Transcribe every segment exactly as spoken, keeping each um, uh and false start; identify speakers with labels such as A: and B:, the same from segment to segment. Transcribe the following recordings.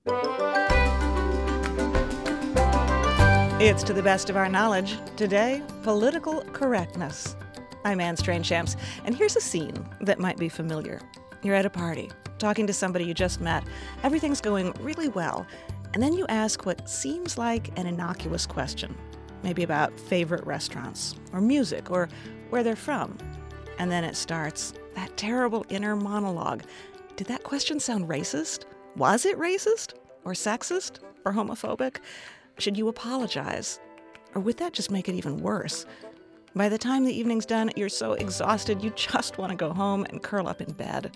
A: It's To the Best of Our Knowledge. Today, political correctness. I'm Anne Strange-Shams, and here's a scene that might be familiar. You're at a party, talking to somebody you just met. Everything's going really well, and then you ask what seems like an innocuous question, maybe about favorite restaurants, or music, or where they're from. And then it starts, that terrible inner monologue. Did that question sound racist? Was it racist? Or sexist? Or homophobic? Should you apologize? Or would that just make it even worse? By the time the evening's done, you're so exhausted you just want to go home and curl up in bed.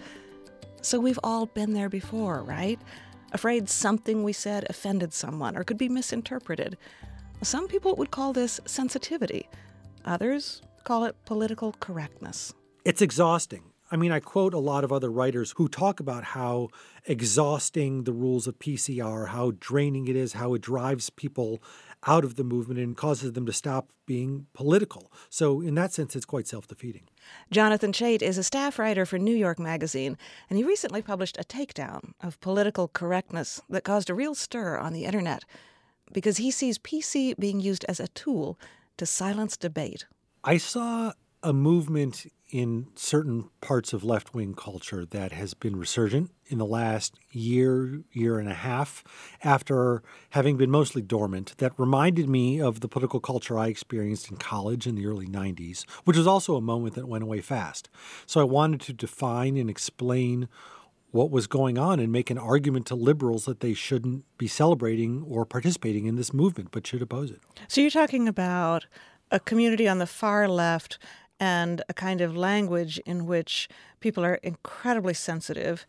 A: So we've all been there before, right? Afraid something we said offended someone or could be misinterpreted. Some people would call this sensitivity. Others call it political correctness.
B: It's exhausting. I mean, I quote a lot of other writers who talk about how exhausting the rules of P C are, how draining it is, how it drives people out of the movement and causes them to stop being political. So in that sense, it's quite self-defeating.
A: Jonathan Chait is a staff writer for New York Magazine, and he recently published a takedown of political correctness that caused a real stir on the internet because he sees P C being used as a tool to silence debate.
B: I saw a movement in certain parts of left-wing culture that has been resurgent in the last year, year and a half, after having been mostly dormant, that reminded me of the political culture I experienced in college in the early nineties, which was also a moment that went away fast. So I wanted to define and explain what was going on and make an argument to liberals that they shouldn't be celebrating or participating in this movement, but should oppose it.
A: So you're talking about a community on the far left and a kind of language in which people are incredibly sensitive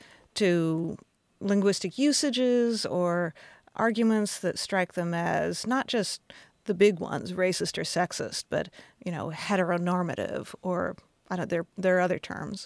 A: to linguistic usages or arguments that strike them as not just the big ones, racist or sexist, but, you know, heteronormative or, I don't know, there, there are other terms.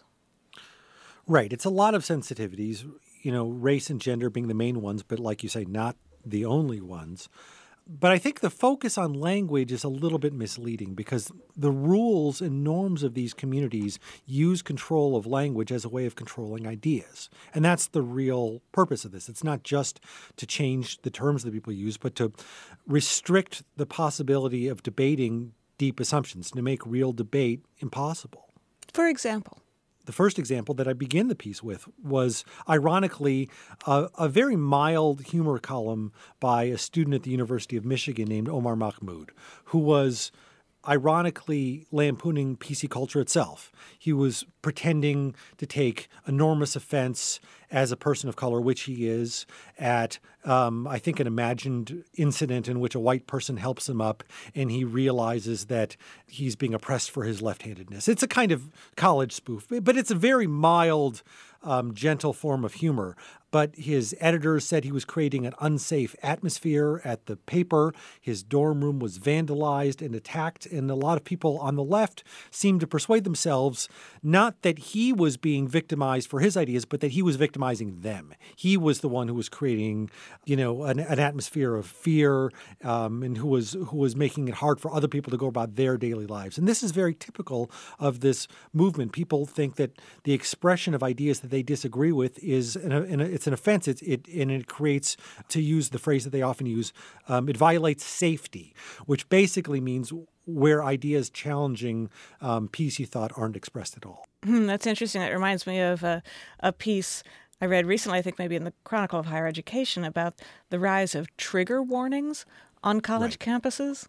B: Right. It's a lot of sensitivities, you know, race and gender being the main ones, but like you say, not the only ones. But I think the focus on language is a little bit misleading because the rules and norms of these communities use control of language as a way of controlling ideas. And that's the real purpose of this. It's not just to change the terms that people use, but to restrict the possibility of debating deep assumptions, to make real debate impossible.
A: For example?
B: The first example that I begin the piece with was, ironically, a, a very mild humor column by a student at the University of Michigan named Omar Mahmoud, who was ironically lampooning P C culture itself. He was pretending to take enormous offense as a person of color, which he is, at, um, I think, an imagined incident in which a white person helps him up and he realizes that he's being oppressed for his left-handedness. It's a kind of college spoof, but it's a very mild, um, gentle form of humor. But his editors said he was creating an unsafe atmosphere at the paper. His dorm room was vandalized and attacked, and a lot of people on the left seemed to persuade themselves not that he was being victimized for his ideas, but that he was victimizing them. He was the one who was creating, you know, an, an atmosphere of fear, um, and who was who was making it hard for other people to go about their daily lives. And this is very typical of this movement. People think that the expression of ideas that they disagree with is an, an, it's an offense. It's, it and it creates, to use the phrase that they often use, um, it violates safety, which basically means where ideas challenging um, P C thought aren't expressed at all.
A: Hmm, that's interesting. That reminds me of a, a piece I read recently, I think maybe in the Chronicle of Higher Education, about the rise of trigger warnings on college right. campuses.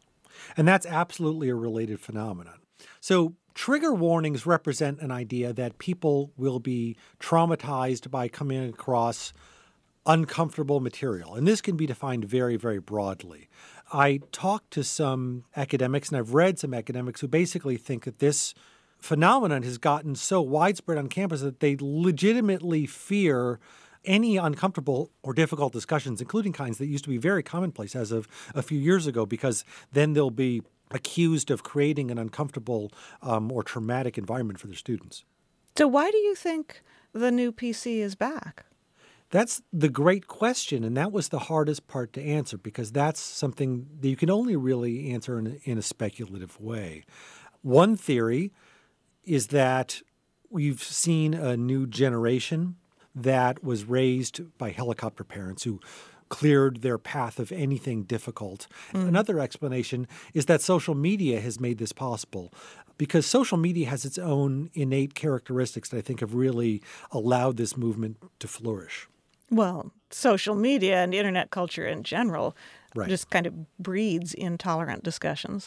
B: And that's absolutely a related phenomenon. So trigger warnings represent an idea that people will be traumatized by coming across uncomfortable material. And this can be defined very, very broadly. I talked to some academics, and I've read some academics who basically think that this phenomenon has gotten so widespread on campus that they legitimately fear any uncomfortable or difficult discussions, including kinds that used to be very commonplace as of a few years ago, because then they'll be accused of creating an uncomfortable um, or traumatic environment for their students.
A: So why do you think the new P C is back?
B: That's the great question, and that was the hardest part to answer, because that's something that you can only really answer in a, in a speculative way. One theory is that we've seen a new generation that was raised by helicopter parents who cleared their path of anything difficult. Mm. Another explanation is that social media has made this possible because social media has its own innate characteristics that I think have really allowed this movement to flourish.
A: Well, social media and internet culture in general
B: right.
A: just kind of breeds intolerant discussions.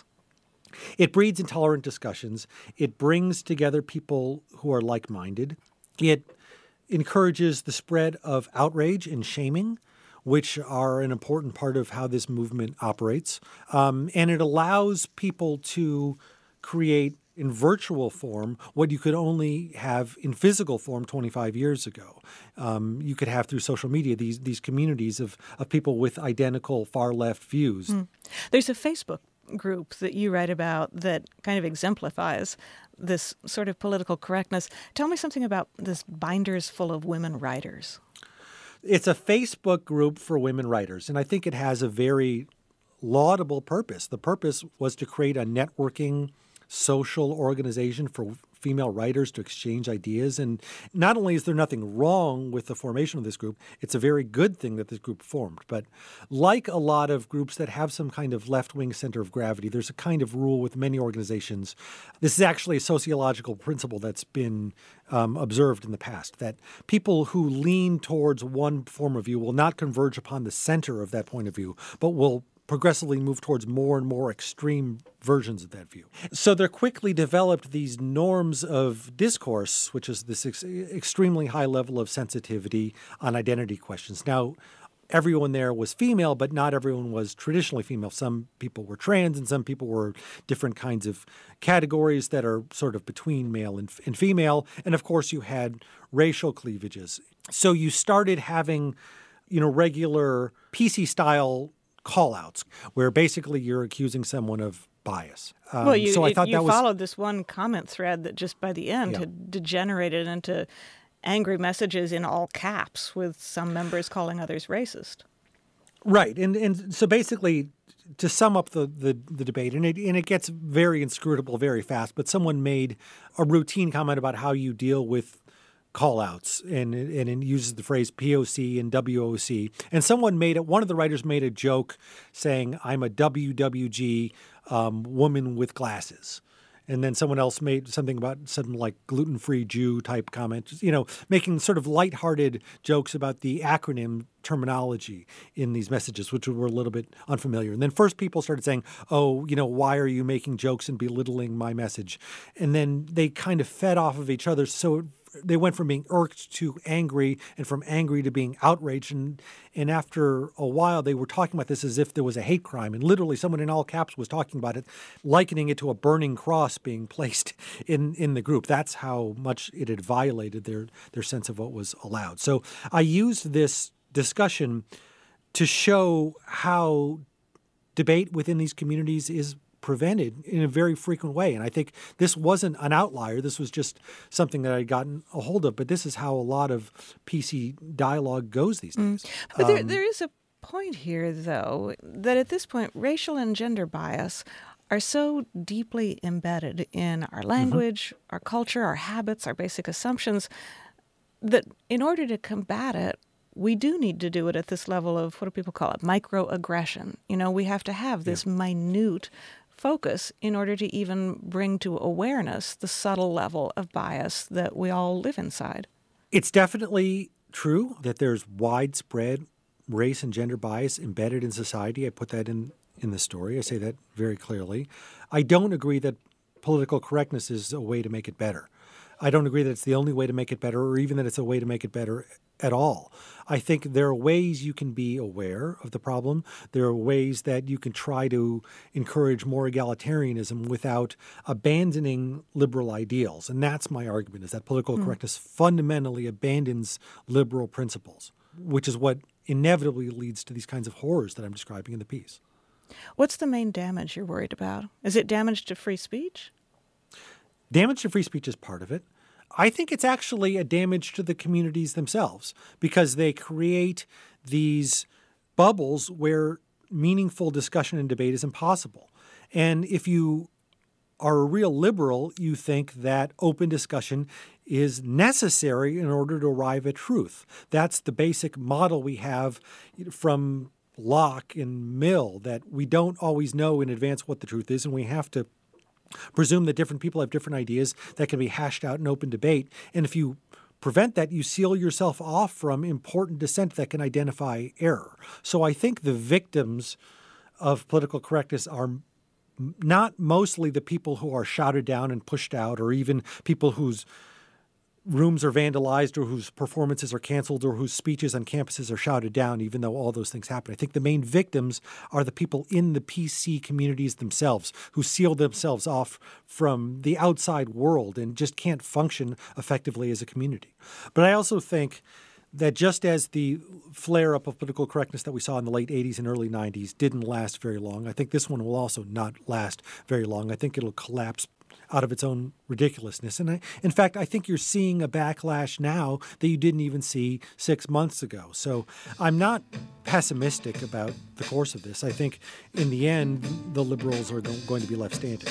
B: It breeds intolerant discussions. It brings together people who are like-minded. It encourages the spread of outrage and shaming, which are an important part of how this movement operates. Um, and it allows people to create in virtual form what you could only have in physical form twenty-five years ago. Um, you could have through social media these these communities of, of people with identical far-left views. Mm.
A: There's a Facebook group that you write about that kind of exemplifies this sort of political correctness. Tell me something about this Binders Full of Women Writers.
B: It's a Facebook group for women writers, and I think it has a very laudable purpose. The purpose was to create a networking social organization for female writers to exchange ideas. And not only is there nothing wrong with the formation of this group, it's a very good thing that this group formed. But like a lot of groups that have some kind of left-wing center of gravity, there's a kind of rule with many organizations. This is actually a sociological principle that's been um, observed in the past, that people who lean towards one form of view will not converge upon the center of that point of view, but will progressively move towards more and more extreme versions of that view. So there quickly developed these norms of discourse, which is this ex- extremely high level of sensitivity on identity questions. Now, everyone there was female, but not everyone was traditionally female. Some people were trans and some people were different kinds of categories that are sort of between male and, and female. And of course, you had racial cleavages. So you started having, you know, regular P C-style call-outs, where basically you're accusing someone of bias. Um,
A: well, you,
B: so I
A: it,
B: thought
A: you
B: that was,
A: followed this one comment thread that just by the end
B: yeah.
A: had degenerated into angry messages in all caps with some members calling others racist.
B: Right. And and so basically, to sum up the, the, the debate, and it, and it gets very inscrutable very fast, but someone made a routine comment about how you deal with call-outs, and, and it uses the phrase P O C and W O C. And someone made it, one of the writers made a joke saying, I'm a W W G um, woman with glasses. And then someone else made something about something like gluten-free Jew type comment, you know, making sort of lighthearted jokes about the acronym terminology in these messages, which were a little bit unfamiliar. And then first people started saying, oh, you know, why are you making jokes and belittling my message? And then they kind of fed off of each other. So they went from being irked to angry, and from angry to being outraged. And, and after a while, they were talking about this as if there was a hate crime. And literally someone in all caps was talking about it, likening it to a burning cross being placed in, in the group. That's how much it had violated their, their sense of what was allowed. So I used this discussion to show how debate within these communities is prevented in a very frequent way. And I think this wasn't an outlier. This was just something that I'd gotten a hold of. But this is how a lot of P C dialogue goes these days. Mm.
A: But um, there, there is a point here, though, that at this point, racial and gender bias are so deeply embedded in our language, mm-hmm. our culture, our habits, our basic assumptions, that in order to combat it, we do need to do it at this level of, what do people call it, microaggression. You know, we have to have this yeah. minute focus in order to even bring to awareness the subtle level of bias that we all live inside.
B: It's definitely true that there's widespread race and gender bias embedded in society. I put that in, in the story. I say that very clearly. I don't agree that political correctness is a way to make it better. I don't agree that it's the only way to make it better, or even that it's a way to make it better at all. I think there are ways you can be aware of the problem. There are ways that you can try to encourage more egalitarianism without abandoning liberal ideals. And that's my argument, is that political mm. correctness fundamentally abandons liberal principles, which is what inevitably leads to these kinds of horrors that I'm describing in the piece.
A: What's the main damage you're worried about? Is it damage to free speech?
B: Damage to free speech is part of it. I think it's actually a damage to the communities themselves, because they create these bubbles where meaningful discussion and debate is impossible. And if you are a real liberal, you think that open discussion is necessary in order to arrive at truth. That's the basic model we have from Locke and Mill, that we don't always know in advance what the truth is, and we have to presume that different people have different ideas that can be hashed out in open debate. And if you prevent that, you seal yourself off from important dissent that can identify error. So I think the victims of political correctness are not mostly the people who are shouted down and pushed out, or even people whose rooms are vandalized or whose performances are canceled or whose speeches on campuses are shouted down, even though all those things happen. I think the main victims are the people in the P C communities themselves who seal themselves off from the outside world and just can't function effectively as a community. But I also think that just as the flare-up of political correctness that we saw in the late eighties and early nineties didn't last very long, I think this one will also not last very long. I think it'll collapse out of its own ridiculousness. And I, in fact, I think you're seeing a backlash now that you didn't even see six months ago. So I'm not pessimistic about the course of this. I think in the end, the liberals are going to be left standing.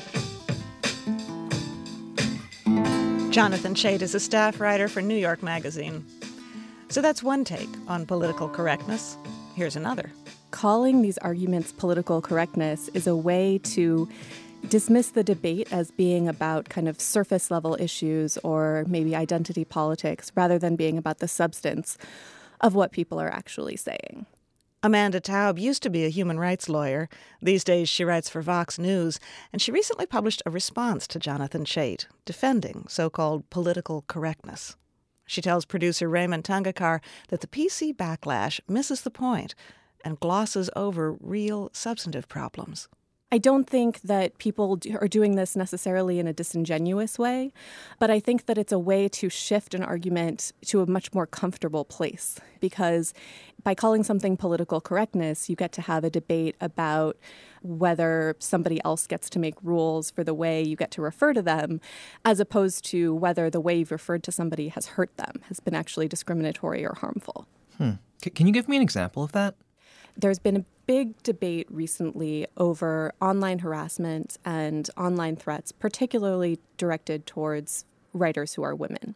A: Jonathan Chait is a staff writer for New York Magazine. So that's one take on political correctness. Here's another.
C: Calling these arguments political correctness is a way to dismiss the debate as being about kind of surface level issues or maybe identity politics rather than being about the substance of what people are actually saying.
A: Amanda Taub used to be a human rights lawyer. These days she writes for Vox News, and she recently published a response to Jonathan Chait, defending so-called political correctness. She tells producer Raymond Tungakar that the P C backlash misses the point and glosses over real substantive problems.
C: I don't think that people are doing this necessarily in a disingenuous way, but I think that it's a way to shift an argument to a much more comfortable place, because by calling something political correctness, you get to have a debate about whether somebody else gets to make rules for the way you get to refer to them, as opposed to whether the way you've referred to somebody has hurt them, has been actually discriminatory or harmful.
D: Hmm. C- can you give me an example of that?
C: There's been a big debate recently over online harassment and online threats, particularly directed towards writers who are women.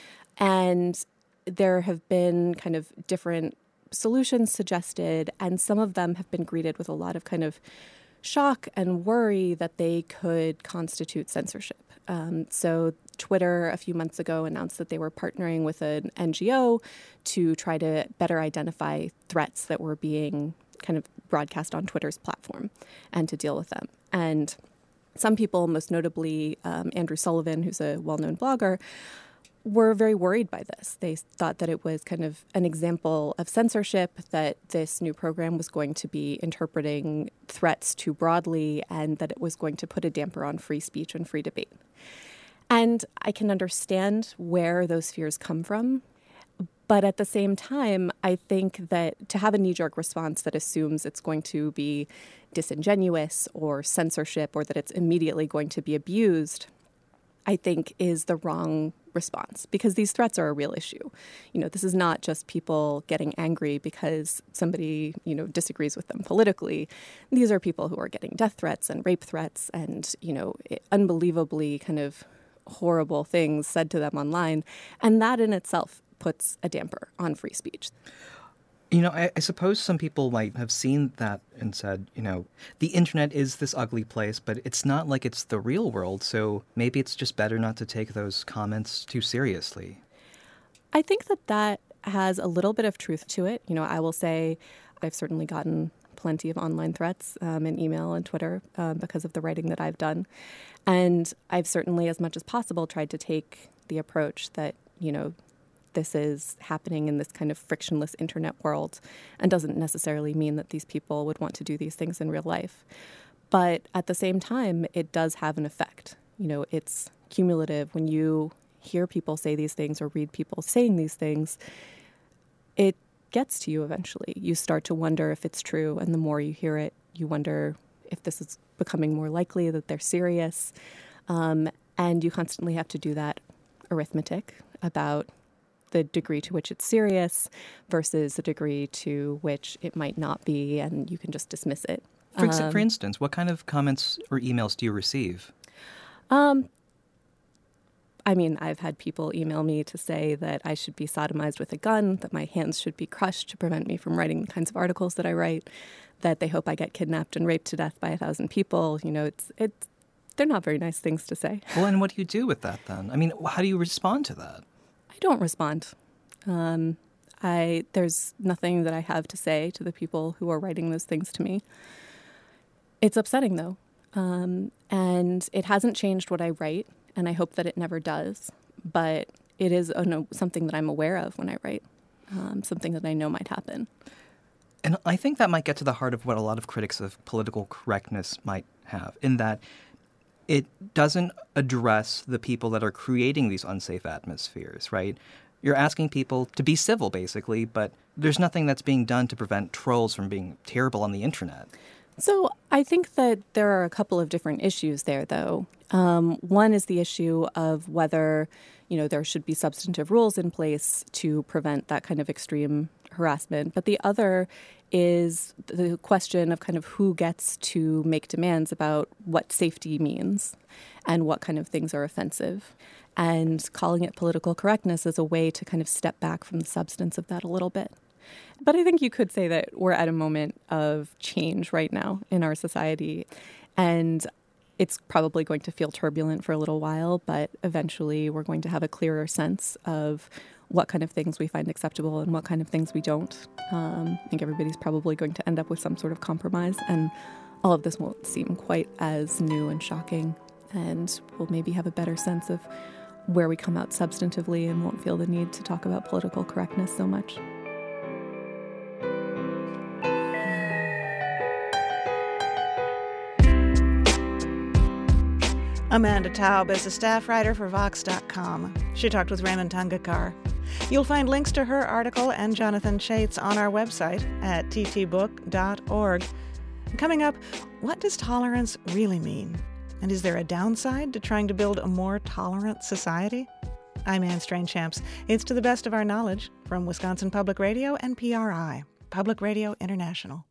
C: And there have been kind of different solutions suggested, and some of them have been greeted with a lot of kind of shock and worry that they could constitute censorship. Um, so Twitter a few months ago announced that they were partnering with an N G O to try to better identify threats that were being kind of broadcast on Twitter's platform and to deal with them. And some people, most notably um, Andrew Sullivan, who's a well-known blogger, were very worried by this. They thought that it was kind of an example of censorship, that this new program was going to be interpreting threats too broadly, and that it was going to put a damper on free speech and free debate. And I can understand where those fears come from. But at the same time, I think that to have a knee-jerk response that assumes it's going to be disingenuous or censorship or that it's immediately going to be abused, I think is the wrong response, because these threats are a real issue. You know, this is not just people getting angry because somebody, you know, disagrees with them politically. These are people who are getting death threats and rape threats and, you know, unbelievably kind of horrible things said to them online. And that in itself puts a damper on free speech.
D: You know, I, I suppose some people might have seen that and said, you know, the internet is this ugly place, but it's not like it's the real world, so maybe it's just better not to take those comments too seriously.
C: I think that that has a little bit of truth to it. You know, I will say I've certainly gotten plenty of online threats um, in email and Twitter um, because of the writing that I've done. And I've certainly, as much as possible, tried to take the approach that, you know, this is happening in this kind of frictionless internet world and doesn't necessarily mean that these people would want to do these things in real life. But at the same time, it does have an effect. You know, it's cumulative. When you hear people say these things or read people saying these things, it gets to you eventually. You start to wonder if it's true, and the more you hear it, you wonder if this is becoming more likely that they're serious. Um, and you constantly have to do that arithmetic about the degree to which it's serious versus the degree to which it might not be, and you can just dismiss it.
D: For, ex-
C: um,
D: for instance, what kind of comments or emails do you receive?
C: Um, I mean, I've had people email me to say that I should be sodomized with a gun, that my hands should be crushed to prevent me from writing the kinds of articles that I write, that they hope I get kidnapped and raped to death by a thousand people. You know, it's it's they're not very nice things to say.
D: Well, and what do you do with that then? I mean, how do you respond to that?
C: I don't respond. Um, I there's nothing that I have to say to the people who are writing those things to me. It's upsetting, though, um, and it hasn't changed what I write, and I hope that it never does. But it is a, no, something that I'm aware of when I write, um, something that I know might happen.
D: And I think that might get to the heart of what a lot of critics of political correctness might have, in that it doesn't address the people that are creating these unsafe atmospheres, right? You're asking people to be civil, basically, but there's nothing that's being done to prevent trolls from being terrible on the internet.
C: So I think that there are a couple of different issues there, though. Um, one is the issue of whether, you know, there should be substantive rules in place to prevent that kind of extreme harassment. But the other is the question of kind of who gets to make demands about what safety means and what kind of things are offensive. And calling it political correctness is a way to kind of step back from the substance of that a little bit. But I think you could say that we're at a moment of change right now in our society. And it's probably going to feel turbulent for a little while, but eventually we're going to have a clearer sense of what kind of things we find acceptable and what kind of things we don't. Um, I think everybody's probably going to end up with some sort of compromise, and all of this won't seem quite as new and shocking, and we'll maybe have a better sense of where we come out substantively and won't feel the need to talk about political correctness so much.
A: Amanda Taub is a staff writer for Vox dot com. She talked with Raymond Tungekar. You'll find links to her article and Jonathan Chait's on our website at t t book dot org. Coming up, what does tolerance really mean? And is there a downside to trying to build a more tolerant society? I'm Anne Strange-Champs. It's To the Best of Our Knowledge from Wisconsin Public Radio and P R I, Public Radio International.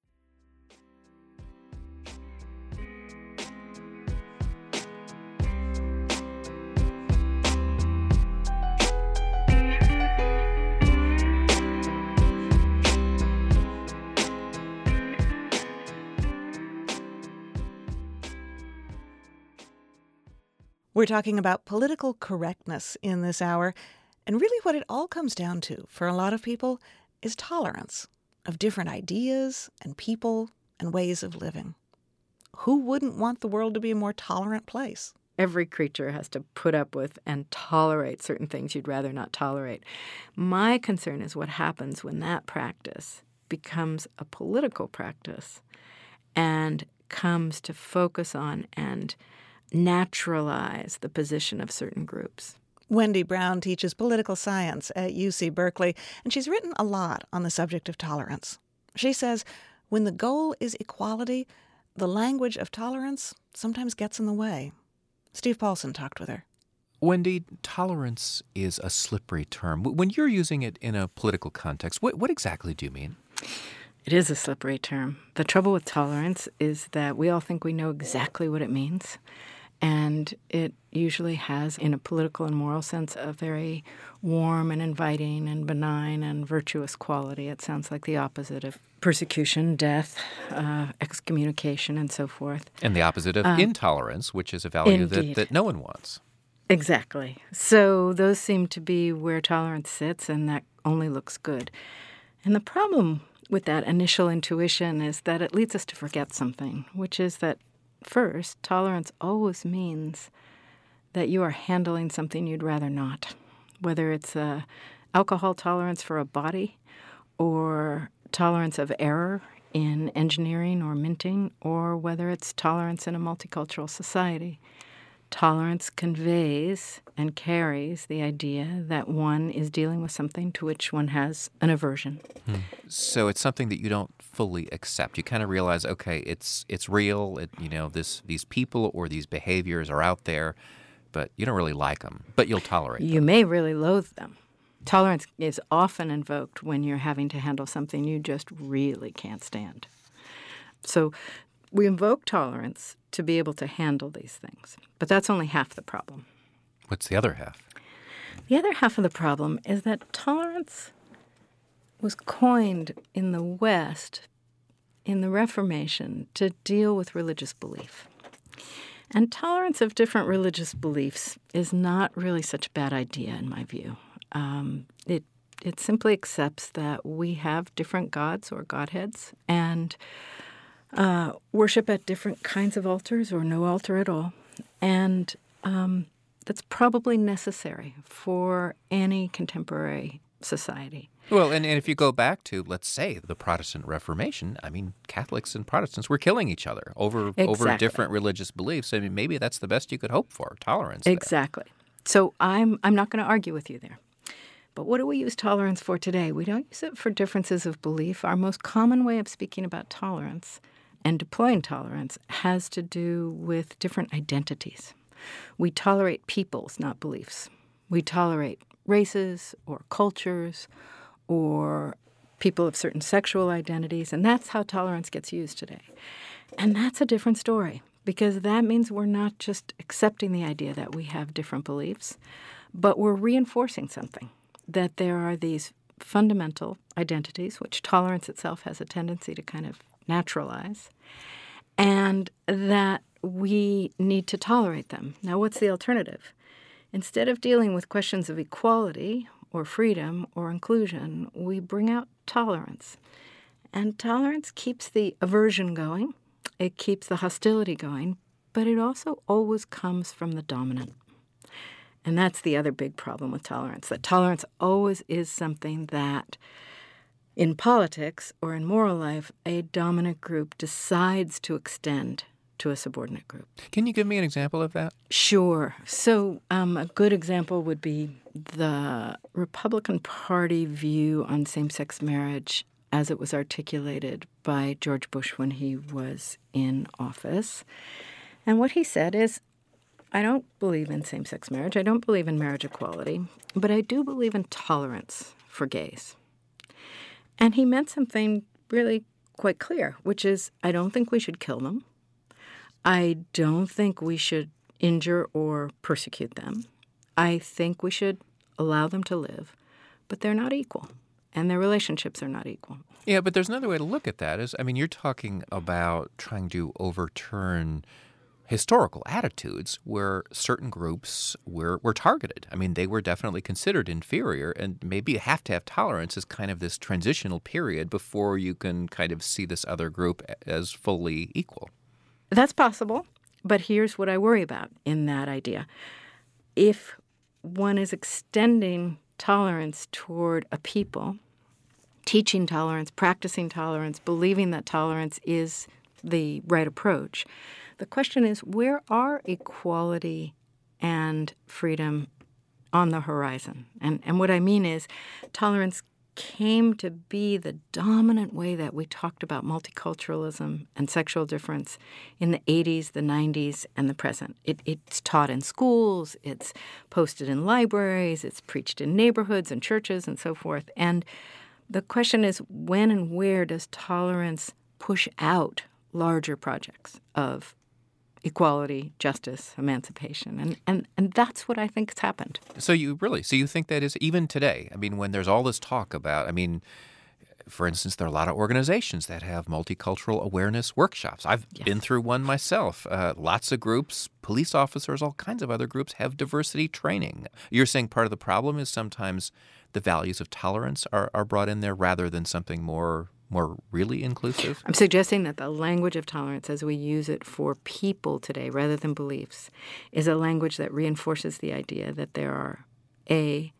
A: We're talking about political correctness in this hour, and really what it all comes down to for a lot of people is tolerance of different ideas and people and ways of living. Who wouldn't want the world to be a more tolerant place?
E: Every creature has to put up with and tolerate certain things you'd rather not tolerate. My concern is what happens when that practice becomes a political practice and comes to focus on and naturalize the position of certain groups.
A: Wendy Brown teaches political science at U C Berkeley, and she's written a lot on the subject of tolerance. She says when the goal is equality, the language of tolerance sometimes gets in the way. Steve Paulson talked with her.
F: Wendy, tolerance is a slippery term. When you're using it in a political context, what, what exactly do you mean?
E: It is a slippery term. The trouble with tolerance is that we all think we know exactly what it means. And it usually has, in a political and moral sense, a very warm and inviting and benign and virtuous quality. It sounds like the opposite of persecution, death, uh, excommunication, and so forth.
F: And the opposite of
E: uh,
F: intolerance, which is a value that,
E: indeed.
F: that no one wants.
E: Exactly. So those seem to be where tolerance sits, and that only looks good. And the problem with that initial intuition is that it leads us to forget something, which is that first, tolerance always means that you are handling something you'd rather not, whether it's a alcohol tolerance for a body or tolerance of error in engineering or minting, or whether it's tolerance in a multicultural society. Tolerance conveys and carries the idea that one is dealing with something to which one has an aversion.
F: Hmm. So it's something that you don't fully accept. You kind of realize, okay, it's it's real. It, you know, this these people or these behaviors are out there, but you don't really like them. But you'll tolerate
E: You
F: them.
E: may really loathe them. Tolerance is often invoked when you're having to handle something you just really can't stand. So we invoke tolerance to be able to handle these things. But that's only half the problem.
F: What's the other half?
E: The other half of the problem is that tolerance was coined in the West in the Reformation to deal with religious belief. And tolerance of different religious beliefs is not really such a bad idea, in my view. Um, it it simply accepts that we have different gods or godheads and uh, worship at different kinds of altars or no altar at all. And um, that's probably necessary for any contemporary society.
F: Well, and, and if you go back to, let's say, the Protestant Reformation, I mean, Catholics and Protestants were killing each other over
E: Exactly.
F: over different religious beliefs. I mean, maybe that's the best you could hope for, tolerance. there.
E: Exactly. So I'm I'm not going to argue with you there. But what do we use tolerance for today? We don't use it for differences of belief. Our most common way of speaking about tolerance and deploying tolerance has to do with different identities. We tolerate peoples, not beliefs. We tolerate races or cultures or people of certain sexual identities, and that's how tolerance gets used today. And that's a different story, because that means we're not just accepting the idea that we have different beliefs, but we're reinforcing something, that there are these fundamental identities, which tolerance itself has a tendency to kind of naturalize, and that we need to tolerate them. Now, what's the alternative? Instead of dealing with questions of equality or freedom or inclusion, we bring out tolerance. And tolerance keeps the aversion going, it keeps the hostility going, but it also always comes from the dominant. And that's the other big problem with tolerance, that tolerance always is something that, in politics or in moral life, a dominant group decides to extend to a subordinate group.
F: Can you give me an example of that?
E: Sure. So um, a good example would be the Republican Party view on same-sex marriage as it was articulated by George Bush when he was in office. And what he said is, I don't believe in same-sex marriage. I don't believe in marriage equality, but I do believe in tolerance for gays. And he meant something really quite clear, which is, I don't think we should kill them. I don't think we should injure or persecute them. I think we should allow them to live, but they're not equal, and their relationships are not equal.
F: Yeah, but there's another way to look at that. Is I mean, you're talking about trying to overturn historical attitudes where certain groups were, were targeted. I mean, they were definitely considered inferior, and maybe you have to have tolerance as kind of this transitional period before you can kind of see this other group as fully equal.
E: That's possible, but here's what I worry about in that idea. If one is extending tolerance toward a people, teaching tolerance, practicing tolerance, believing that tolerance is the right approach, the question is, where are equality and freedom on the horizon? And, and what I mean is, tolerance came to be the dominant way that we talked about multiculturalism and sexual difference in the eighties, the nineties, and the present. It, it's taught in schools, it's posted in libraries, it's preached in neighborhoods and churches and so forth. And the question is, when and where does tolerance push out larger projects of equality, justice, emancipation? And, and and that's what I think has happened.
F: So you really, so you think that is even today? I mean, when there's all this talk about, I mean, for instance, there are a lot of organizations that have multicultural awareness workshops. I've
E: Yes.
F: been through one myself. Uh, lots of groups, police officers, all kinds of other groups have diversity training. You're saying part of the problem is sometimes the values of tolerance are, are brought in there rather than something more more really inclusive?
E: I'm suggesting that the language of tolerance as we use it for people today rather than beliefs is a language that reinforces the idea that there are A,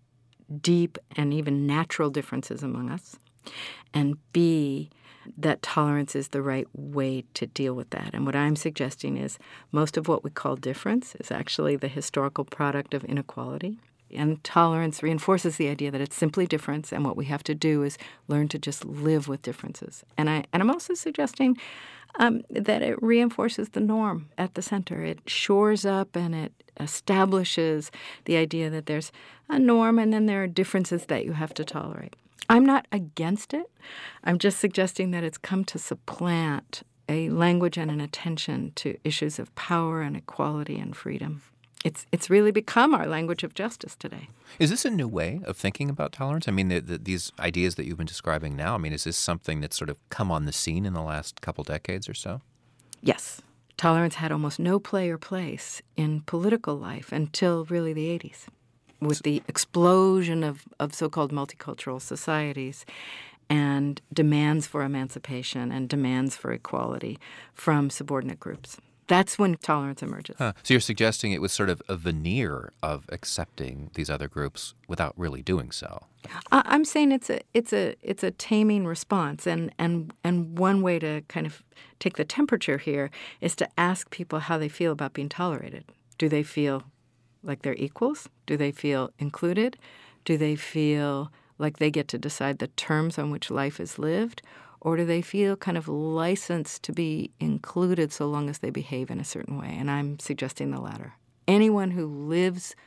E: deep and even natural differences among us, and B, that tolerance is the right way to deal with that. And what I'm suggesting is most of what we call difference is actually the historical product of inequality. And tolerance reinforces the idea that it's simply difference, and what we have to do is learn to just live with differences. And, I, and I'm also suggesting um, that it reinforces the norm at the center. It shores up and it establishes the idea that there's a norm and then there are differences that you have to tolerate. I'm not against it. I'm just suggesting that it's come to supplant a language and an attention to issues of power and equality and freedom It's it's really become our language of justice today.
F: Is this a new way of thinking about tolerance? I mean, the, the, these ideas that you've been describing now, I mean, is this something that's sort of come on the scene in the last couple decades or so?
E: Yes. Tolerance had almost no play or place in political life until really the eighties, with the explosion of, of so-called multicultural societies and demands for emancipation and demands for equality from subordinate groups. That's when tolerance emerges.
F: Huh. So you're suggesting it was sort of a veneer of accepting these other groups without really doing so.
E: I'm saying it's a it's a it's a taming response, and and and one way to kind of take the temperature here is to ask people how they feel about being tolerated. Do they feel like they're equals? Do they feel included? Do they feel like they get to decide the terms on which life is lived? Or do they feel kind of licensed to be included so long as they behave in a certain way? And I'm suggesting the latter. Anyone who lives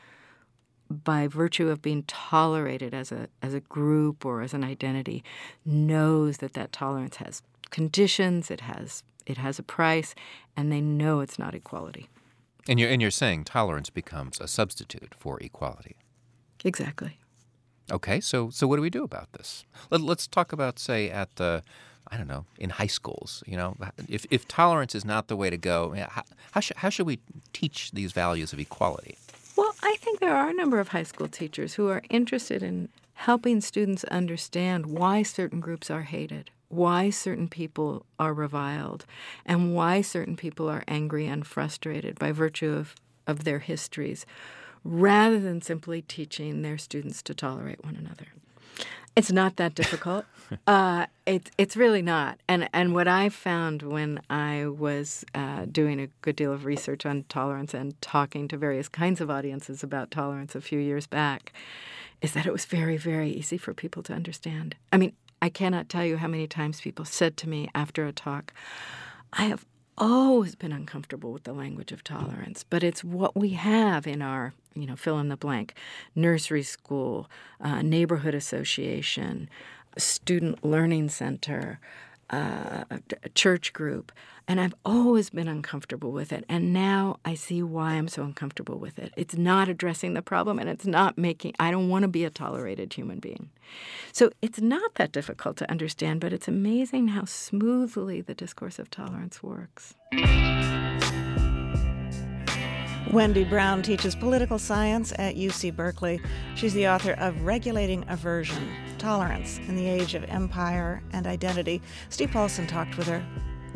E: by virtue of being tolerated as a as a group or as an identity knows that that tolerance has conditions, it has it has a price, and they know it's not equality.
F: And you're and you're saying tolerance becomes a substitute for equality.
E: Exactly.
F: Okay, so so what do we do about this? Let, let's talk about, say, at the, I don't know, in high schools. You know, if if tolerance is not the way to go, how how should how should we teach these values of equality?
E: Well, I think there are a number of high school teachers who are interested in helping students understand why certain groups are hated, why certain people are reviled, and why certain people are angry and frustrated by virtue of, of their histories, rather than simply teaching their students to tolerate one another. It's not that difficult. uh, it, it's really not. And and what I found when I was uh, doing a good deal of research on tolerance and talking to various kinds of audiences about tolerance a few years back is that it was very, very easy for people to understand. I mean, I cannot tell you how many times people said to me after a talk, I have always been uncomfortable with the language of tolerance, but it's what we have in our, you know, fill in the blank, nursery school, uh, neighborhood association, student learning center, uh, a church group. And I've always been uncomfortable with it. And now I see why I'm so uncomfortable with it. It's not addressing the problem, and it's not making, I don't want to be a tolerated human being. So it's not that difficult to understand, but it's amazing how smoothly the discourse of tolerance works.
A: Wendy Brown teaches political science at U C Berkeley. She's the author of Regulating Aversion, Tolerance in the Age of Empire and Identity. Steve Paulson talked with her.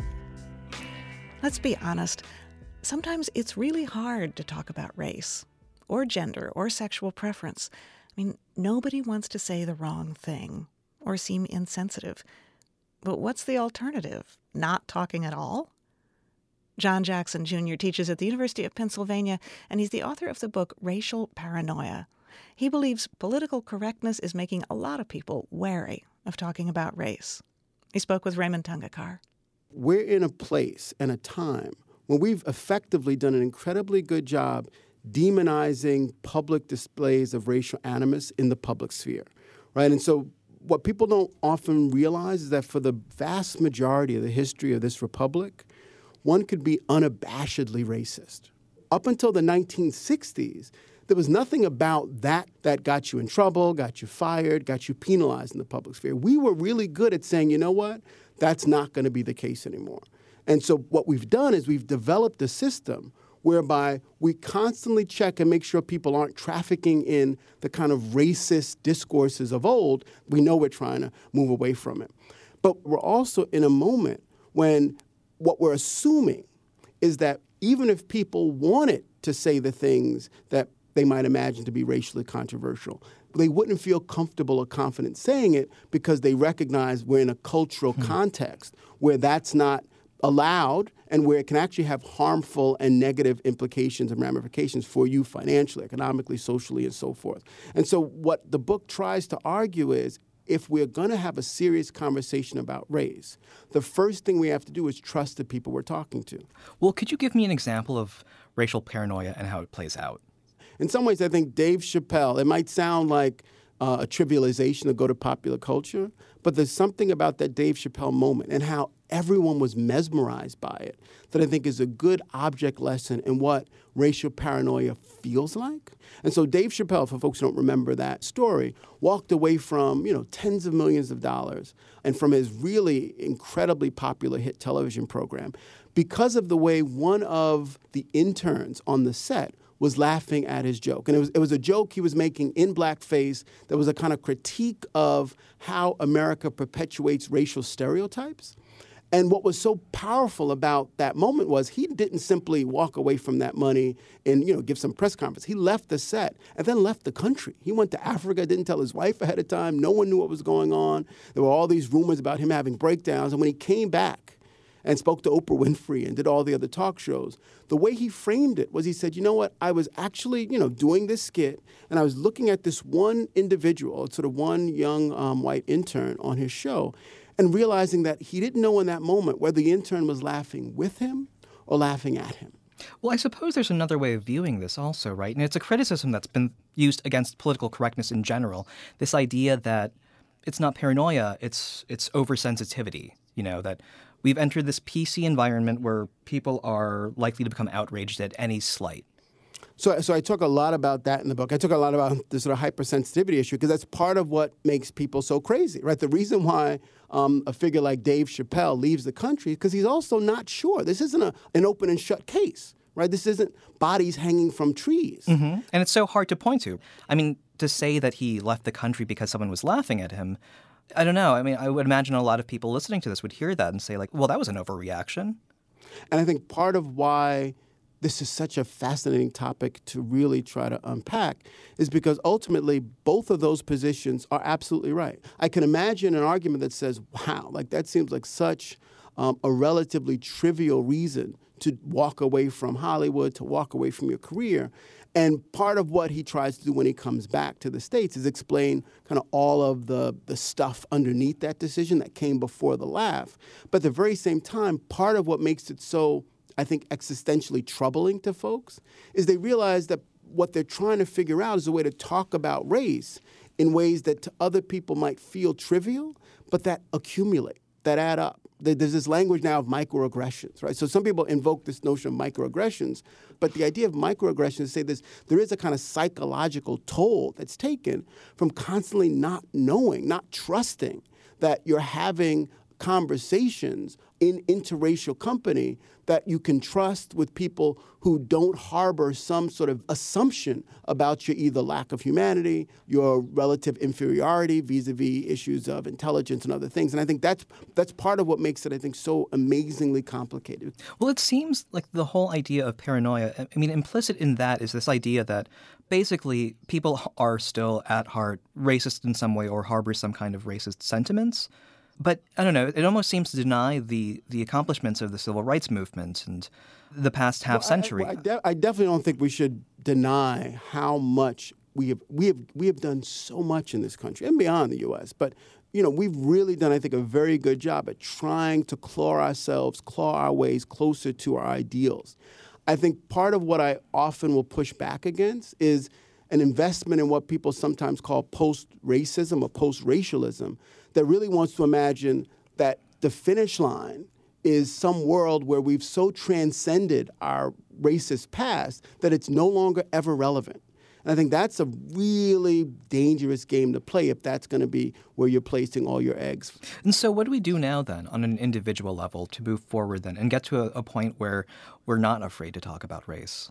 A: Let's be honest, sometimes it's really hard to talk about race or gender or sexual preference. I mean, nobody wants to say the wrong thing or seem insensitive. But what's the alternative? Not talking at all? John Jackson Junior teaches at the University of Pennsylvania, and he's the author of the book Racial Paranoia. He believes political correctness is making a lot of people wary of talking about race. He spoke with Raymond Tungekar.
G: We're in a place and a time when we've effectively done an incredibly good job demonizing public displays of racial animus in the public sphere, right? And so what people don't often realize is that for the vast majority of the history of this republic, one could be unabashedly racist. Up until the nineteen sixties, there was nothing about that that got you in trouble, got you fired, got you penalized in the public sphere. We were really good at saying, you know what, that's not going to be the case anymore. And so what we've done is we've developed a system whereby we constantly check and make sure people aren't trafficking in the kind of racist discourses of old. We know we're trying to move away from it. But we're also in a moment when what we're assuming is that even if people wanted to say the things that they might imagine to be racially controversial, they wouldn't feel comfortable or confident saying it because they recognize we're in a cultural hmm. context where that's not allowed and where it can actually have harmful and negative implications and ramifications for you financially, economically, socially, and so forth. And so what the book tries to argue is, if we're going to have a serious conversation about race, the first thing we have to do is trust the people we're talking to.
D: Well, could you give me an example of racial paranoia and how it plays out?
G: In some ways, I think Dave Chappelle, it might sound like uh, a trivialization to go to popular culture. But there's something about that Dave Chappelle moment and how everyone was mesmerized by it that I think is a good object lesson in what racial paranoia feels like. And so Dave Chappelle, for folks who don't remember that story, walked away from, you know, tens of millions of dollars and from his really incredibly popular hit television program because of the way one of the interns on the set was laughing at his joke. And it was, it was a joke he was making in blackface that was a kind of critique of how America perpetuates racial stereotypes. And what was so powerful about that moment was he didn't simply walk away from that money and, you know, give some press conference. He left the set and then left the country. He went to Africa, didn't tell his wife ahead of time. No one knew what was going on. There were all these rumors about him having breakdowns. And when he came back and spoke to Oprah Winfrey and did all the other talk shows, the way he framed it was he said, you know what, I was actually, you know, doing this skit and I was looking at this one individual, sort of one young um, white intern on his show, and realizing that he didn't know in that moment whether the intern was laughing with him or laughing at him.
D: Well, I suppose there's another way of viewing this also, right? And it's a criticism that's been used against political correctness in general, this idea that it's not paranoia, it's it's oversensitivity, you know, that we've entered this P C environment where people are likely to become outraged at any slight.
G: So, so I talk a lot about that in the book. I talk a lot about the sort of hypersensitivity issue because that's part of what makes people so crazy, right? The reason why um, a figure like Dave Chappelle leaves the country is because he's also not sure. This isn't a, an open and shut case, right? This isn't bodies hanging from trees.
D: Mm-hmm. And it's so hard to point to. I mean, to say that he left the country because someone was laughing at him, I don't know. I mean, I would imagine a lot of people listening to this would hear that and say, like, well, that was an overreaction.
G: And I think part of why this is such a fascinating topic to really try to unpack is because ultimately both of those positions are absolutely right. I can imagine an argument that says, wow, like that seems like such um, a relatively trivial reason to walk away from Hollywood, to walk away from your career. And part of what he tries to do when he comes back to the States is explain kind of all of the, the stuff underneath that decision that came before the laugh. But at the very same time, part of what makes it so, I think, existentially troubling to folks is they realize that what they're trying to figure out is a way to talk about race in ways that to other people might feel trivial, but that accumulate, that add up. There's this language now of microaggressions, right? So some people invoke this notion of microaggressions, but the idea of microaggressions is say this, there is a kind of psychological toll that's taken from constantly not knowing, not trusting that you're having conversations in interracial company that you can trust with people who don't harbor some sort of assumption about your either lack of humanity, your relative inferiority vis-a-vis issues of intelligence and other things. And I think that's that's part of what makes it, I think, so amazingly complicated.
D: Well, it seems like the whole idea of paranoia, I mean, implicit in that is this idea that basically people are still at heart racist in some way or harbor some kind of racist sentiments. But I don't know, it almost seems to deny the, the accomplishments of the civil rights movement and the past half
G: well,
D: century.
G: I, I, de- I definitely don't think we should deny how much we have we have we have done so much in this country and beyond the U S. But you know, we've really done, I think, a very good job at trying to claw ourselves, claw our ways closer to our ideals. I think part of what I often will push back against is an investment in what people sometimes call post-racism or post-racialism that really wants to imagine that the finish line is some world where we've so transcended our racist past that it's no longer ever relevant. And I think that's a really dangerous game to play if that's going to be where you're placing all your eggs.
D: And so what do we do now then on an individual level to move forward then and get to a, a point where we're not afraid to talk about race?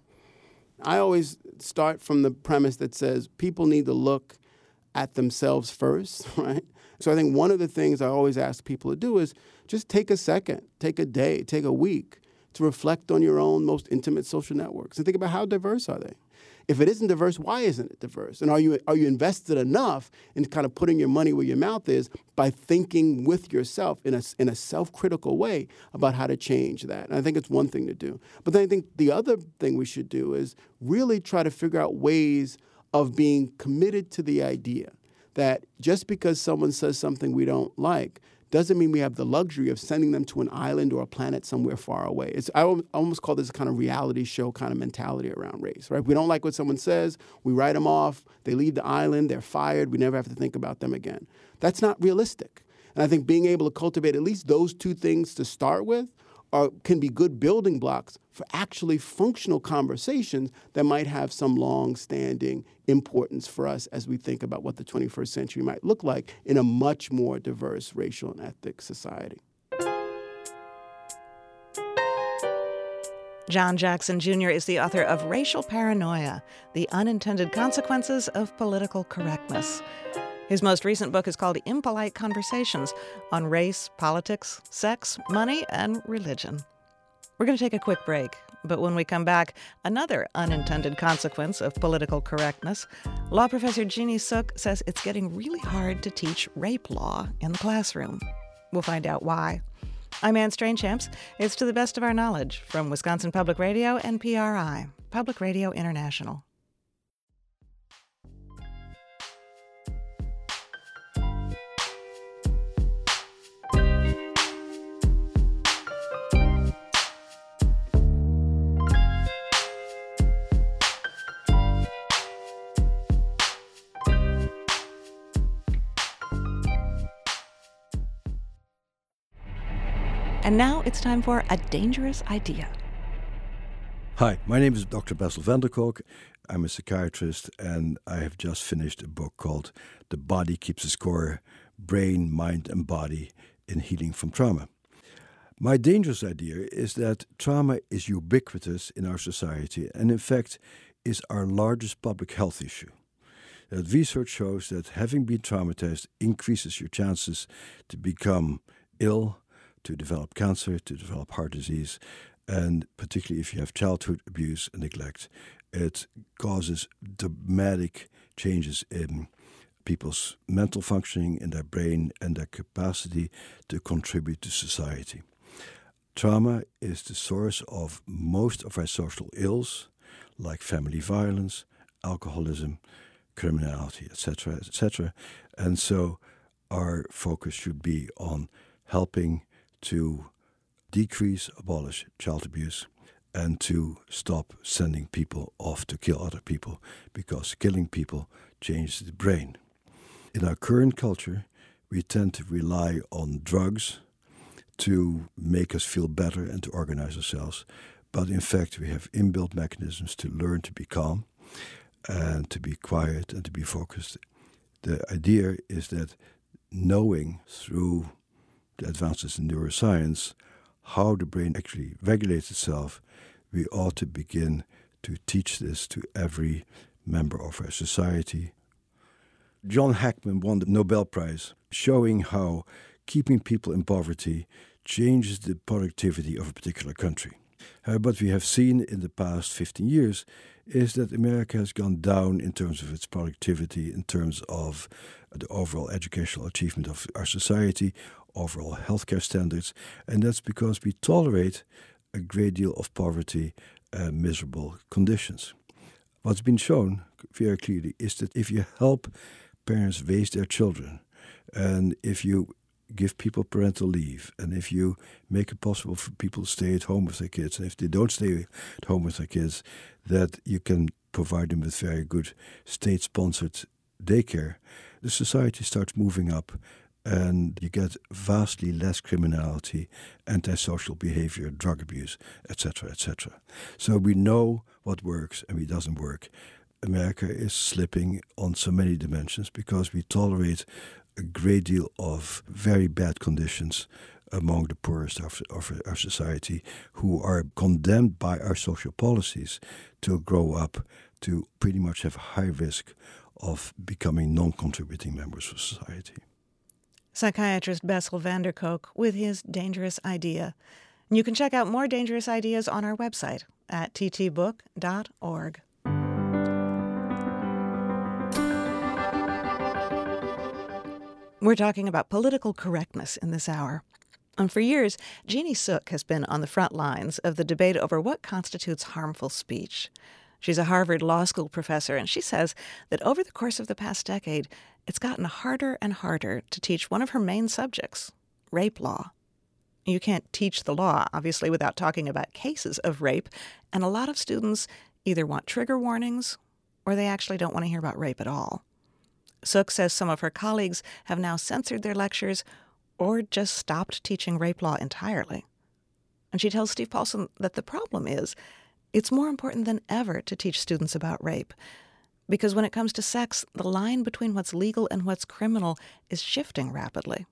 G: I always start from the premise that says people need to look at themselves first, right? So I think one of the things I always ask people to do is just take a second, take a day, take a week to reflect on your own most intimate social networks and think about how diverse are they? If it isn't diverse, why isn't it diverse? And are you are you invested enough in kind of putting your money where your mouth is by thinking with yourself in a, in a self-critical way about how to change that? And I think it's one thing to do. But then I think the other thing we should do is really try to figure out ways of being committed to the idea that just because someone says something we don't like doesn't mean we have the luxury of sending them to an island or a planet somewhere far away. It's, I almost call this a kind of reality show kind of mentality around race, right? If we don't like what someone says, we write them off, they leave the island, they're fired, we never have to think about them again. That's not realistic. And I think being able to cultivate at least those two things to start with are, can be good building blocks for actually functional conversations that might have some long-standing importance for us as we think about what the twenty-first century might look like in a much more diverse racial and ethnic society.
A: John Jackson Junior is the author of Racial Paranoia, The Unintended Consequences of Political Correctness. His most recent book is called Impolite Conversations on Race, Politics, Sex, Money, and Religion. We're going to take a quick break, but when we come back, another unintended consequence of political correctness. Law professor Jeannie Suk says it's getting really hard to teach rape law in the classroom. We'll find out why. I'm Anne Strainchamps. It's To the Best of Our Knowledge from Wisconsin Public Radio and P R I, Public Radio International. And now it's time for A Dangerous Idea.
H: Hi, my name is Doctor Bessel van der Kolk. I'm a psychiatrist, and I have just finished a book called The Body Keeps a Score, Brain, Mind, and Body in Healing from Trauma. My dangerous idea is that trauma is ubiquitous in our society and, in fact, is our largest public health issue. That research shows that having been traumatized increases your chances to become ill, to develop cancer, to develop heart disease, and particularly if you have childhood abuse and neglect, it causes dramatic changes in people's mental functioning, in their brain, and their capacity to contribute to society. Trauma is the source of most of our social ills, like family violence, alcoholism, criminality, et cetera, et cetera. And so our focus should be on helping to decrease, abolish child abuse, and to stop sending people off to kill other people, because killing people changes the brain. In our current culture, we tend to rely on drugs to make us feel better and to organize ourselves. But in fact, we have inbuilt mechanisms to learn to be calm and to be quiet and to be focused. The idea is that knowing through the advances in neuroscience how the brain actually regulates itself, we ought to begin to teach this to every member of our society. John Hackman won the Nobel Prize, showing how keeping people in poverty changes the productivity of a particular country. Uh, what we have seen in the past fifteen years is that America has gone down in terms of its productivity, in terms of the overall educational achievement of our society, overall healthcare standards, and that's because we tolerate a great deal of poverty and miserable conditions. What's been shown very clearly is that if you help parents raise their children, and if you give people parental leave, and if you make it possible for people to stay at home with their kids, and if they don't stay at home with their kids, that you can provide them with very good state-sponsored daycare, the society starts moving up, and you get vastly less criminality, antisocial behavior, drug abuse, et cetera, et cetera. So we know what works and what doesn't work. America is slipping on so many dimensions because we tolerate a great deal of very bad conditions among the poorest of, of our society, who are condemned by our social policies to grow up to pretty much have a high risk of becoming non-contributing members of society.
A: Psychiatrist Bessel van der Kolk with his Dangerous Idea. And you can check out more dangerous ideas on our website at t t book dot org. We're talking about political correctness in this hour. And for years, Jeannie Suk has been on the front lines of the debate over what constitutes harmful speech. She's a Harvard Law School professor, and she says that over the course of the past decade, it's gotten harder and harder to teach one of her main subjects, rape law. You can't teach the law, obviously, without talking about cases of rape, and a lot of students either want trigger warnings or they actually don't want to hear about rape at all. Suk says some of her colleagues have now censored their lectures or just stopped teaching rape law entirely. And she tells Steve Paulson that the problem is it's more important than ever to teach students about rape, because when it comes to sex, the line between what's legal and what's criminal is shifting rapidly.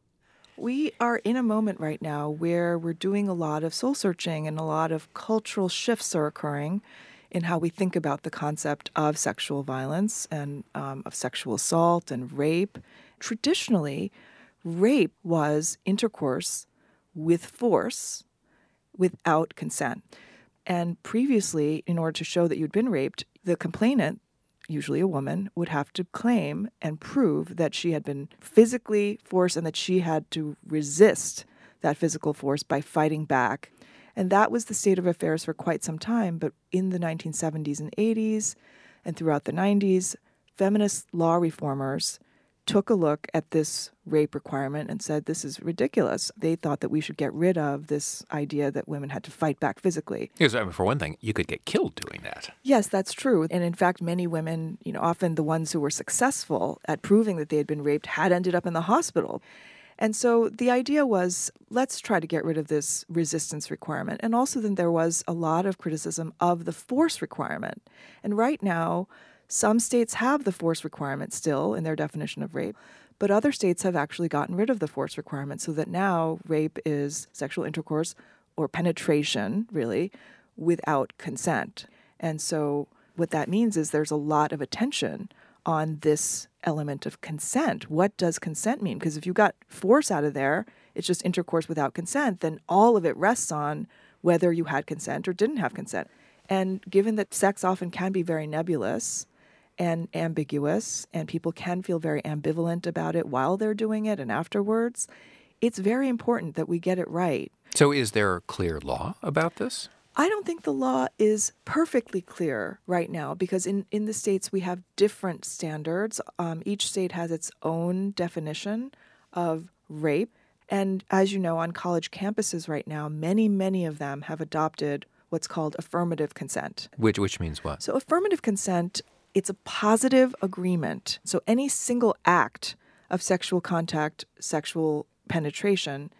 I: We are in a moment right now where we're doing a lot of soul searching and a lot of cultural shifts are occurring in how we think about the concept of sexual violence and um, of sexual assault and rape. Traditionally, rape was intercourse with force without consent. And previously, in order to show that you'd been raped, the complainant, usually a woman, would have to claim and prove that she had been physically forced and that she had to resist that physical force by fighting back. And that was the state of affairs for quite some time. But in the nineteen seventies and eighties and throughout the nineties, feminist law reformers took a look at this rape requirement and said, this is ridiculous. They thought that we should get rid of this idea that women had to fight back physically.
F: Because, I mean, for one thing, you could get killed doing that.
I: Yes, that's true. And in fact, many women, you know, often the ones who were successful at proving that they had been raped had ended up in the hospital. And so the idea was, let's try to get rid of this resistance requirement. And also then there was a lot of criticism of the force requirement. And right now, some states have the force requirement still in their definition of rape, but other states have actually gotten rid of the force requirement so that now rape is sexual intercourse or penetration, really, without consent. And so what that means is there's a lot of attention on this element of consent. What does consent mean? Because if you got force out of there, it's just intercourse without consent, then all of it rests on whether you had consent or didn't have consent. And given that sex often can be very nebulous and ambiguous, and people can feel very ambivalent about it while they're doing it and afterwards, it's very important that we get it right.
F: So is there clear law about this?
I: I don't think the law is perfectly clear right now because in, in the states we have different standards. Um, each state has its own definition of rape. And as you know, on college campuses right now, many, many of them have adopted what's called affirmative consent.
F: Which, which means what?
I: So affirmative consent, it's a positive agreement. So any single act of sexual contact, sexual penetration,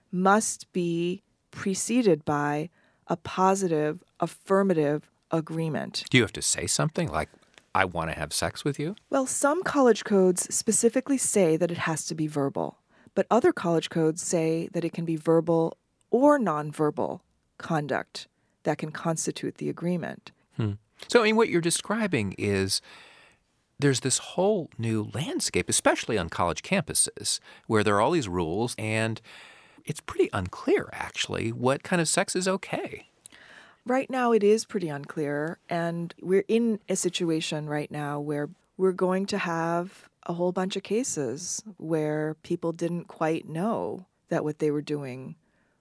I: must be preceded by a positive, affirmative agreement.
F: Do you have to say something like, I want to have sex with you?
I: Well, some college codes specifically say that it has to be verbal, but other college codes say that it can be verbal or nonverbal conduct that can constitute the agreement.
F: Hmm. So, I mean, what you're describing is there's this whole new landscape, especially on college campuses, where there are all these rules, and it's pretty unclear, actually, what kind of sex is okay.
I: Right now, it is pretty unclear, and we're in a situation right now where we're going to have a whole bunch of cases where people didn't quite know that what they were doing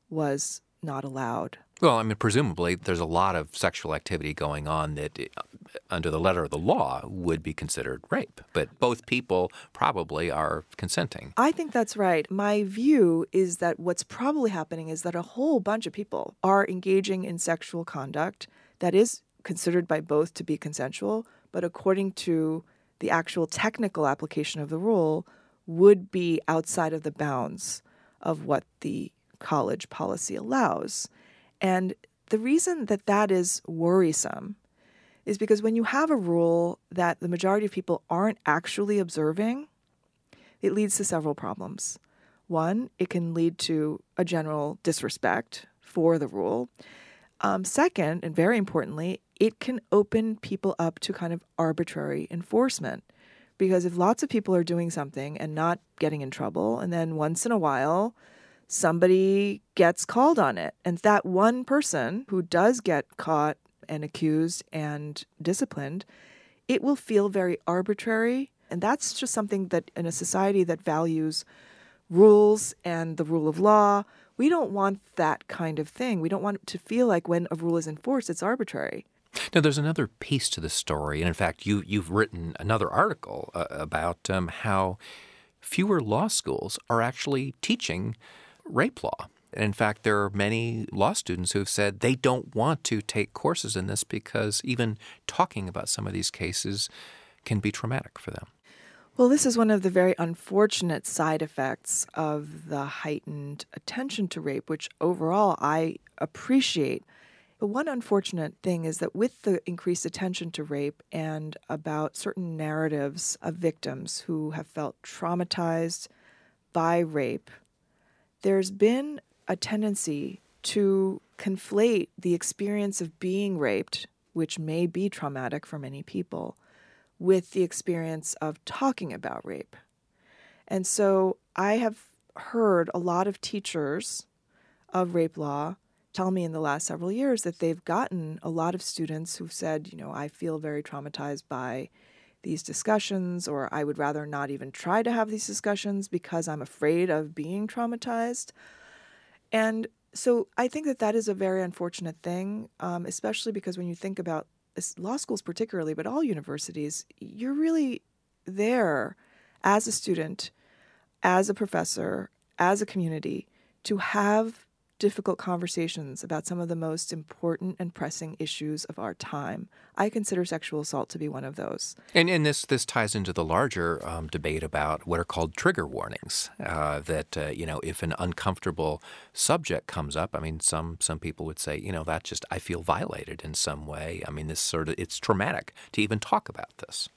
I: was not allowed.
F: Well, I mean, presumably there's a lot of sexual activity going on that, under the letter of the law, would be considered rape. But both people probably are consenting.
I: I think that's right. My view is that what's probably happening is that a whole bunch of people are engaging in sexual conduct that is considered by both to be consensual, but according to the actual technical application of the rule, would be outside of the bounds of what the college policy allows. And the reason that that is worrisome is because when you have a rule that the majority of people aren't actually observing, it leads to several problems. One, it can lead to a general disrespect for the rule. Um, second, and very importantly, it can open people up to kind of arbitrary enforcement. Because if lots of people are doing something and not getting in trouble, and then once in a while somebody gets called on it, and that one person who does get caught and accused and disciplined, it will feel very arbitrary. And that's just something that in a society that values rules and the rule of law, we don't want that kind of thing. We don't want it to feel like when a rule is enforced, it's arbitrary.
F: Now, there's another piece to the story. And in fact, you, you've written another article uh, about um, how fewer law schools are actually teaching rape law. And in fact, there are many law students who have said they don't want to take courses in this because even talking about some of these cases can be traumatic for them.
I: Well, this is one of the very unfortunate side effects of the heightened attention to rape, which overall I appreciate. But one unfortunate thing is that with the increased attention to rape and about certain narratives of victims who have felt traumatized by rape, there's been a tendency to conflate the experience of being raped, which may be traumatic for many people, with the experience of talking about rape. And so I have heard a lot of teachers of rape law tell me in the last several years that they've gotten a lot of students who've said, you know, I feel very traumatized by these discussions, or I would rather not even try to have these discussions because I'm afraid of being traumatized. And so I think that that is a very unfortunate thing, um, especially because when you think about law schools particularly, but all universities, you're really there as a student, as a professor, as a community, to have difficult conversations about some of the most important and pressing issues of our time. I consider sexual assault to be one of those.
F: And, and this this ties into the larger um, debate about what are called trigger warnings, uh, that, uh, you know, if an uncomfortable subject comes up, I mean, some some people would say, you know, that just, I feel violated in some way. I mean, this sort of, it's traumatic to even talk about this.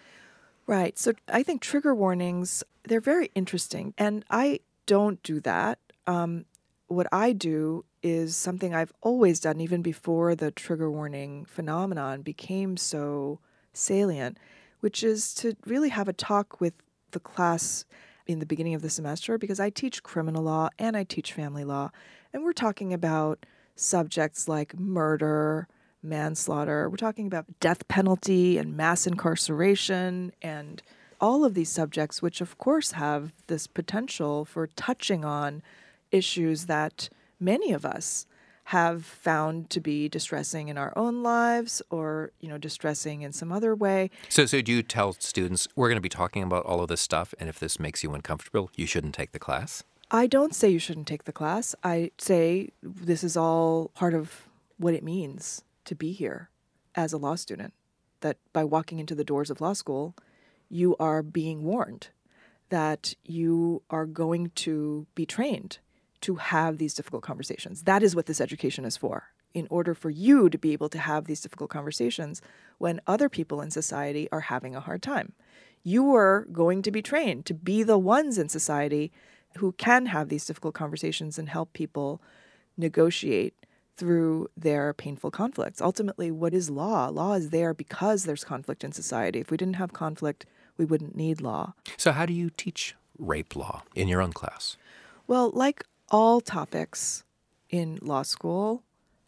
I: Right. So I think trigger warnings, they're very interesting. And I don't do that. Um, what I do is something I've always done, even before the trigger warning phenomenon became so salient, which is to really have a talk with the class in the beginning of the semester, because I teach criminal law and I teach family law, and we're talking about subjects like murder, manslaughter. We're talking about death penalty and mass incarceration and all of these subjects, which of course have this potential for touching on issues that many of us have found to be distressing in our own lives, or, you know, distressing in some other way.
F: So, so do you tell students, we're going to be talking about all of this stuff, and if this makes you uncomfortable, you shouldn't take the class?
I: I don't say you shouldn't take the class. I say this is all part of what it means to be here as a law student, that by walking into the doors of law school, you are being warned that you are going to be trained to have these difficult conversations. That is what this education is for, in order for you to be able to have these difficult conversations when other people in society are having a hard time. You are going to be trained to be the ones in society who can have these difficult conversations and help people negotiate through their painful conflicts. Ultimately, what is law? Law is there because there's conflict in society. If we didn't have conflict, we wouldn't need law.
F: So how do you teach rape law in your own class?
I: Well, like all topics in law school,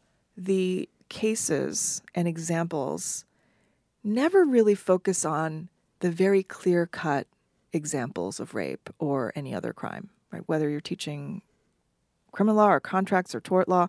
I: the cases and examples never really focus on the very clear-cut examples of rape or any other crime, right? Whether you're teaching criminal law or contracts or tort law,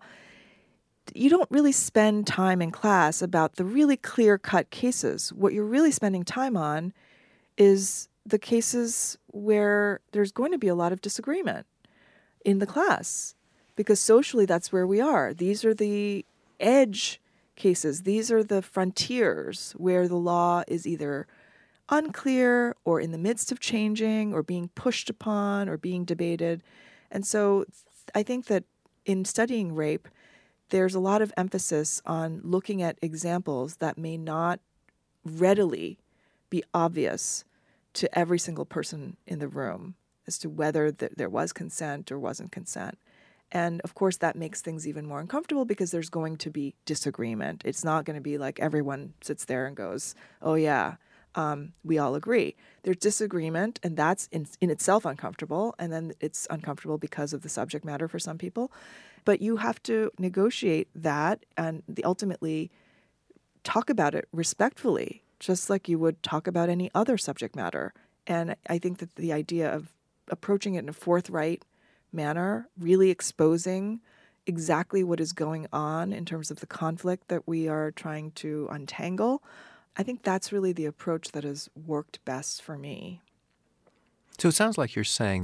I: you don't really spend time in class about the really clear-cut cases. What you're really spending time on is the cases where there's going to be a lot of disagreement in the class, because socially that's where we are. These are the edge cases. These are the frontiers where the law is either unclear or in the midst of changing or being pushed upon or being debated. And so I think that in studying rape, there's a lot of emphasis on looking at examples that may not readily be obvious to every single person in the room as to whether th- there was consent or wasn't consent. And of course, that makes things even more uncomfortable because there's going to be disagreement. It's not going to be like everyone sits there and goes, oh yeah, um, we all agree. There's disagreement, and that's in, in itself uncomfortable. And then it's uncomfortable because of the subject matter for some people. But you have to negotiate that and the, ultimately talk about it respectfully, just like you would talk about any other subject matter. And I think that the idea of approaching it in a forthright manner, really exposing exactly what is going on in terms of the conflict that we are trying to untangle, I think that's really the approach that has worked best for me.
F: So it sounds like you're saying that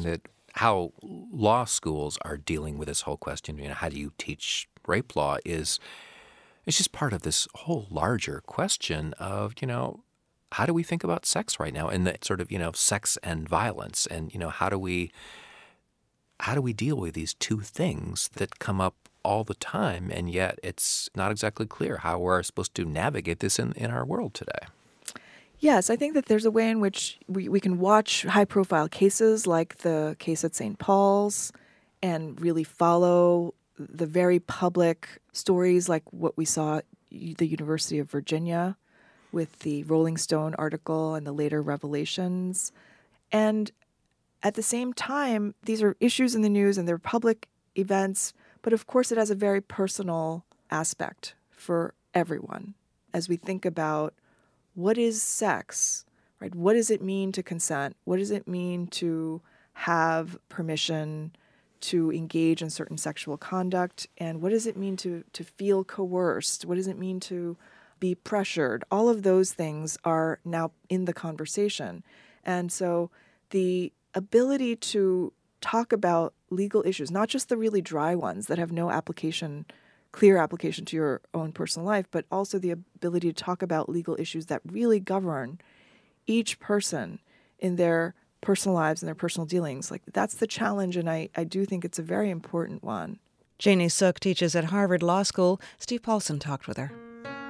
F: how law schools are dealing with this whole question, you know, how do you teach rape law, is it's just part of this whole larger question of, you know, how do we think about sex right now, and the sort of, you know, sex and violence, and, you know, how do we how do we deal with these two things that come up all the time, and yet it's not exactly clear how we're supposed to navigate this in, in our world today.
I: Yes, I think that there's a way in which we, we can watch high-profile cases like the case at Saint Paul's and really follow the very public stories like what we saw at the University of Virginia with the Rolling Stone article and the later revelations. And at the same time, these are issues in the news and they're public events, but of course it has a very personal aspect for everyone as we think about what is sex, right? What does it mean to consent? What does it mean to have permission to engage in certain sexual conduct? And what does it mean to, to feel coerced? What does it mean to be pressured? All of those things are now in the conversation. And so the ability to talk about legal issues, not just the really dry ones that have no application, clear application to your own personal life, but also the ability to talk about legal issues that really govern each person in their personal lives and their personal dealings. Like, that's the challenge, and I, I do think it's a very important one.
A: Janie Suk teaches at Harvard Law School. Steve Paulson talked with her.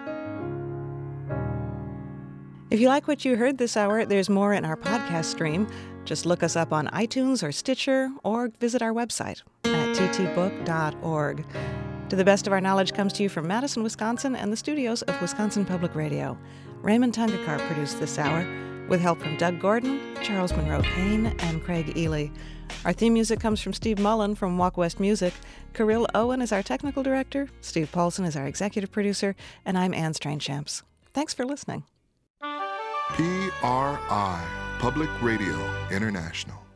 A: If you like what you heard this hour, there's more in our podcast stream. Just look us up on iTunes or Stitcher, or visit our website at t t book dot org. To the Best of Our Knowledge comes to you from Madison, Wisconsin, and the studios of Wisconsin Public Radio. Raymond Tungakar produced this hour, with help from Doug Gordon, Charles Monroe Payne, and Craig Ely. Our theme music comes from Steve Mullen from Walk West Music. Kirill Owen is our technical director, Steve Paulson is our executive producer, and I'm Anne Strange-Champs. Thanks for listening.
J: P R I, Public Radio International.